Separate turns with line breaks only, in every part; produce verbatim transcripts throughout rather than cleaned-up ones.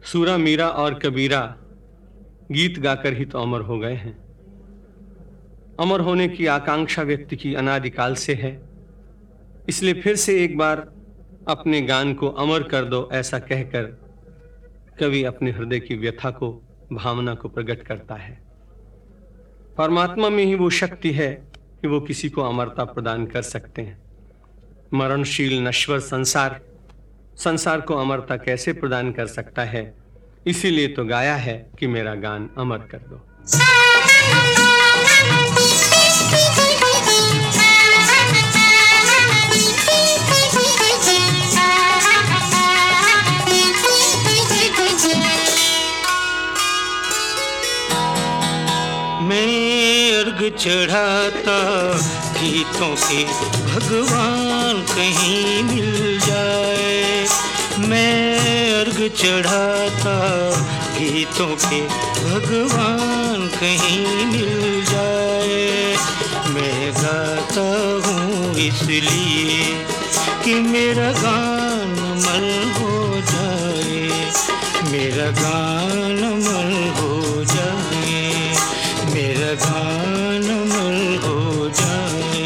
सूरा, मीरा और कबीरा गीत गाकर ही तो अमर हो गए हैं। अमर होने की आकांक्षा व्यक्ति की अनादिकाल से है, इसलिए फिर से एक बार अपने गान को अमर कर दो, ऐसा कहकर कवि अपने हृदय की व्यथा को, भावना को प्रकट करता है। परमात्मा में ही वो शक्ति है कि वो किसी को अमरता प्रदान कर सकते हैं। मरणशील नश्वर संसार संसार को अमरता कैसे प्रदान कर सकता है? इसीलिए तो गाया है कि मेरा गान अमर कर दो।
मैं अर्घ चढ़ाता गीतों के भगवान कहीं मिल जाए। मैं अर्घ चढ़ाता गीतों के भगवान कहीं मिल जाए। मैं गाता हूँ इसलिए कि मेरा गान अमर हो जाए, मेरा गान अमर हो जाए, मेरा गान अमर हो जाए।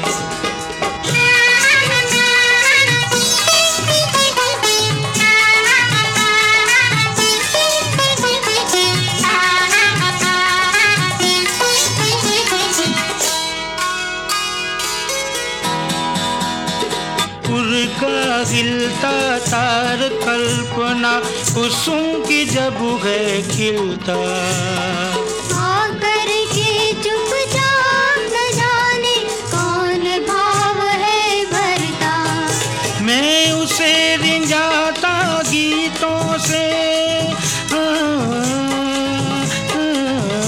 उड़का हिलता तार कल्पना कुसुम की जब है खिलता।
आकर के चुपचाप न जाने कौन भाव है भरता।
मैं उसे रिंझाता गीतों से, आ, आ,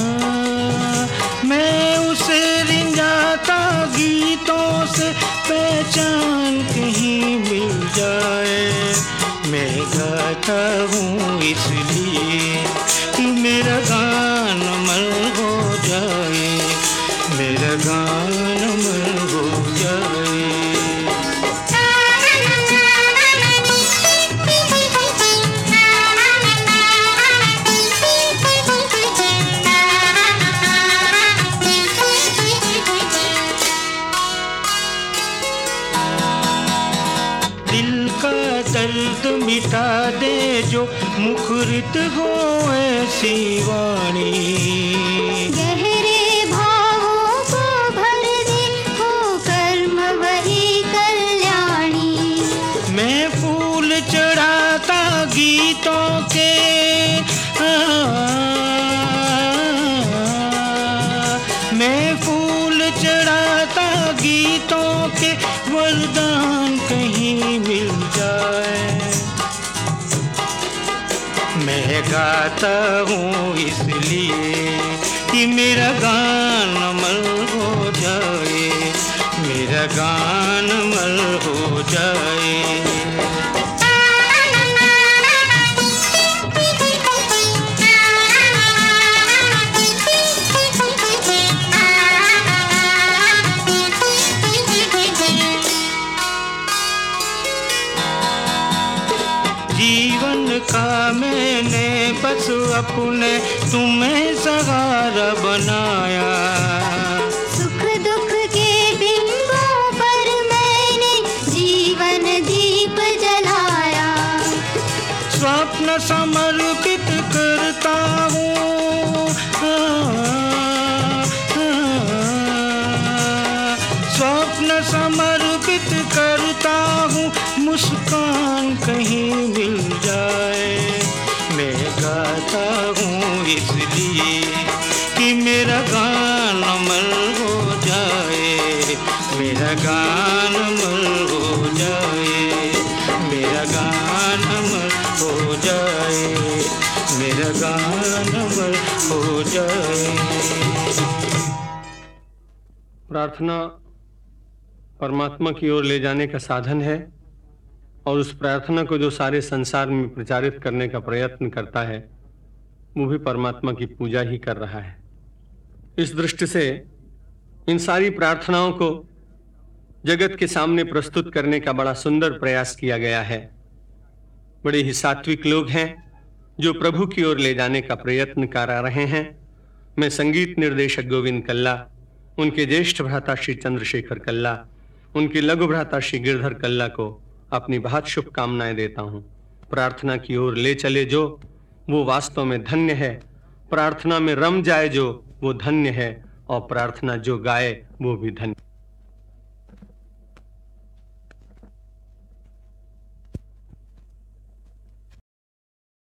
मैं उसे रिंझाता गीतों से, पहचान कहीं मिल जाए। मैं गाता हूँ इसलिए कि मेरा गान अमर हो जाए, मेरा गान अमर हो जाए। दिल का दर्द मिटा दे जो मुखरित हो ऐसी वाणी।
गहरे भावों को भर दे हो कर्म वही कल्याणी।
मैं फूल चढ़ाता गीतों के, आ, मैं फूल चढ़ाता गीतों के, वरदान कहीं मिल जाए। मैं गाता हूँ इसलिए कि मेरा गान अमर हो जाए, मेरा गान अमर हो जाए। जीवन का मैंने बस अपने तुम्हें सहारा बनाया।
सुख दुख के बिंबों पर मैंने जीवन दीप जलाया।
स्वप्न समर्पित करता हूँ, आ, आ, स्वप्न समर्पित करता हूँ, मुस्कान कहीं मिल जाए। मैं गाता हूँ इसलिए कि मेरा गान अमर हो जाए, मेरा गान अमर हो जाए, मेरा गान अमर हो जाए, मेरा गान अमर हो जाए।
प्रार्थना परमात्मा की ओर ले जाने का साधन है, और उस प्रार्थना को जो सारे संसार में प्रचारित करने का प्रयत्न करता है, वो भी परमात्मा की पूजा ही कर रहा है। इस दृष्टि से इन सारी प्रार्थनाओं को जगत के सामने प्रस्तुत करने का बड़ा सुंदर प्रयास किया गया है। बड़े ही सात्विक लोग हैं, जो प्रभु की ओर ले जाने का प्रयत्न कर रहे हैं। मैं संगीत निर्देशक गोविंद कल्ला, उनके ज्येष्ठ भ्राता श्री चंद्रशेखर कल्ला, उनके लघु भ्राता श्री गिरधर कल्ला को अपनी बहुत शुभकामनाएं देता हूं। प्रार्थना की ओर ले चले जो, वो वास्तव में धन्य है। प्रार्थना में रम जाए जो, वो धन्य है। और प्रार्थना जो गाए, वो भी धन्य।